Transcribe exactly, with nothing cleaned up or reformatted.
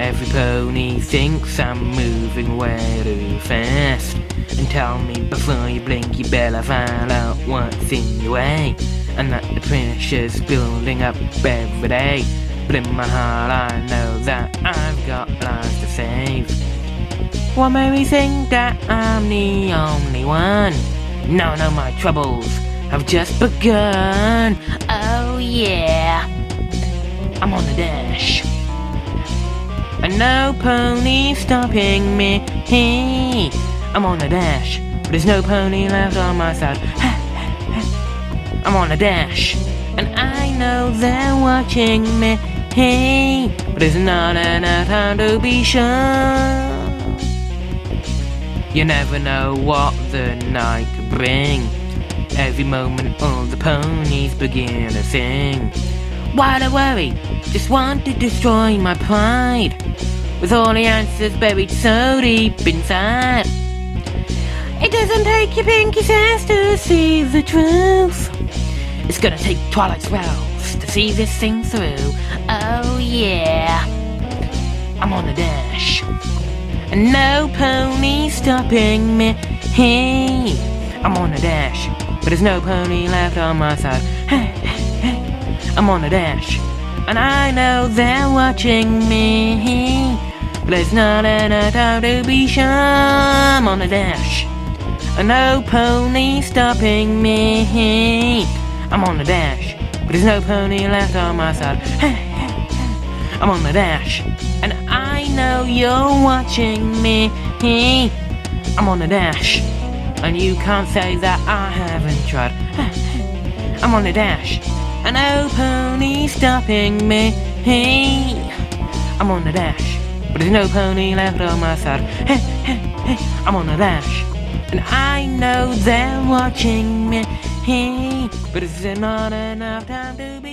Every pony thinks I'm moving way too fast. And tell me before you blink you better find out what's in your way, and that the pressure's building up every day. But in my heart I know that I've got lives to save. What made me think that I'm the only one? No, no, my troubles have just begun. Oh yeah, I'm on the dash, and no pony stopping me. Hey, I'm on the dash, but there's no pony left on my side. I'm on the dash, and I know they're watching me. Hey, but there's not enough time to be sure. You never know what the night could bring. Every moment all the ponies begin to sing. Why do worry? Just want to destroy my pride, with all the answers buried so deep inside. It doesn't take your pinky sense to see the truth. It's gonna take Twilight Spells to see this thing through. Oh yeah, I'm on the dash, and no pony stopping me. Hey, I'm on the dash, but there's no pony left on my side. Hey, hey, hey, I'm on the dash, and I know they're watching me. But there's not enough time to be sure. I'm on the dash, and no pony stopping me. I'm on the dash, but there's no pony left on my side. Hey, hey, hey, I'm on the dash, and I know you're watching me. I'm on the dash, and you can't say that I haven't tried. I'm on the dash, and no pony stopping me. I'm on the dash, but there's no pony left on my side. I'm on the dash, and I know they're watching me. But it's not enough time to be